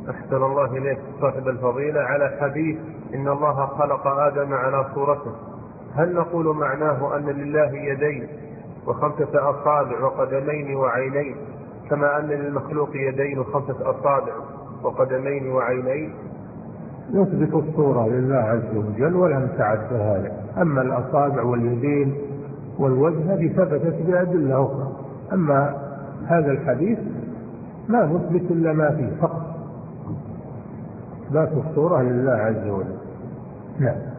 أحسن الله إليك صاحب الفضيلة. على حديث إن الله خلق آدم على صورته، هل نقول معناه أن لله يدين وخمسة أصابع وقدمين وعينين كما أن للمخلوق يدين وخمسة أصابع وقدمين وعينين؟ يثبت الصورة لله عز وجل ولا نتعدى هذا. أما الأصابع واليدين والوجه هذه ثبتت بأدلة أخرى، أما هذا الحديث ما نثبت إلا ما فيه فقط، إثبات الصورة لله عز وجل. نعم.